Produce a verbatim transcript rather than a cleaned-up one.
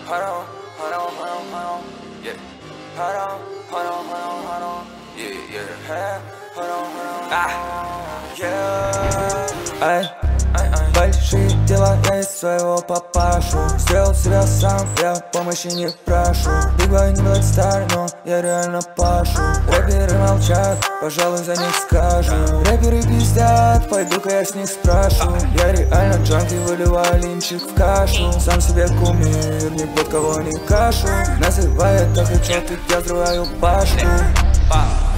hold on, hold on, hold on, hold on, yeah. Hold on, hold on, hold on, hold on, yeah, yeah. Hold on, hold on, ah, yeah. Ай, ай, ай. Большие дела, я из своего папашу. Сделал себя сам, я помощи не прошу. Big boy не Black Star, но я реально пашу. Рэперы молчат, пожалуй, за них скажу. Рэперы пиздят, пойду-ка я с них спрошу. Я реально джанки, выливаю линчик в кашу. Сам себе кумир, ни под кого не кашу. Называй это хоть что-то, я взрываю башню.